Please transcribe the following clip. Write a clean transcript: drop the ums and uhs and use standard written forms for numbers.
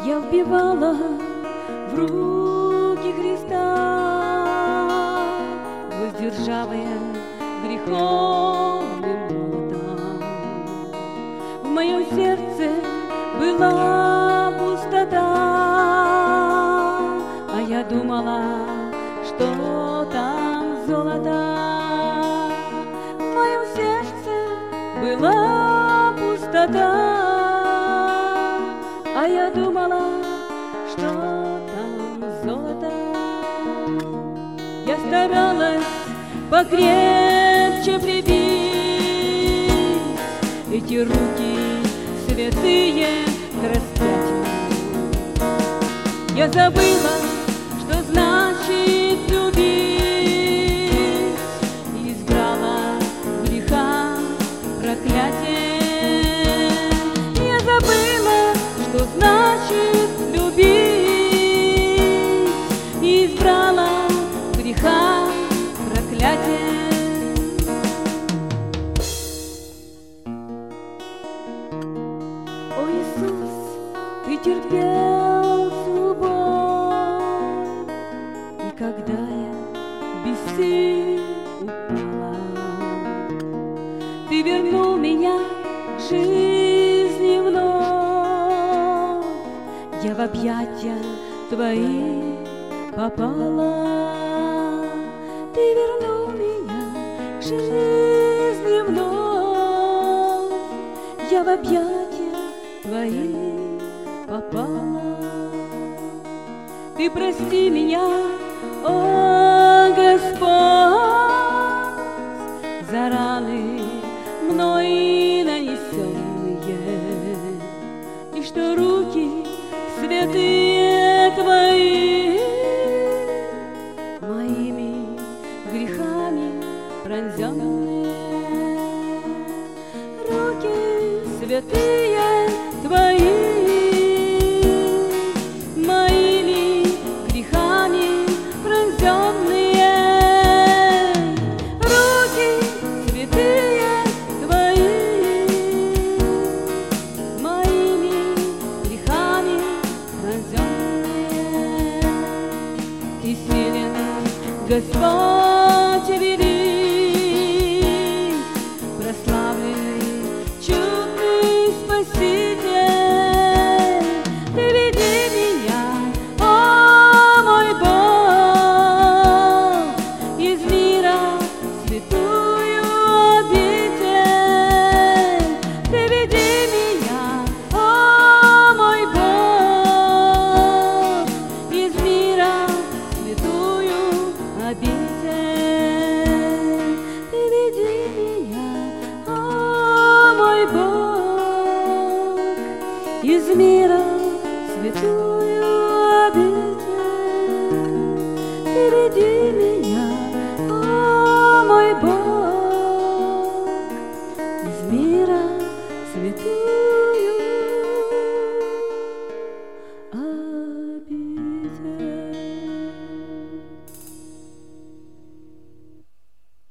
Я вбивала в руки Христа, воздержавая греховным молотом. В моем сердце была пустота, а я думала, что там золото. В моем сердце была пустота, а я думала, что там золото. Я старалась покрепче прибить эти руки святые к распятию. Я забыла, что значит любить, и избрала в грехах проклятие. Я забыла, что значит любить, и избрала в грехах проклятие. О, Иисус, Ты терпел всю боль, и когда я без сил упала, Ты вернул меня к жизни вновь. Я в объятия Твои попала. Ты вернул меня к жизни вновь. Я в объятия Твои попала. Ты прости меня, о Господь, за раны мной нанесенные, и что руки святые Твои моими грехами пронзенные. Руки святые Твои моими грехами пронзенные. Руки святые Твои моими грехами пронзенные. Ты силен, Господь велик, прославленный, чудный Спаситель. Ты веди меня, о мой Бог, из мира святую обитель. Ты веди меня, о мой Бог, из мира святую обитель. Ты веди меня, о мой Бог, из мира святую обитель. Ты веди меня, о мой Бог, из мира святую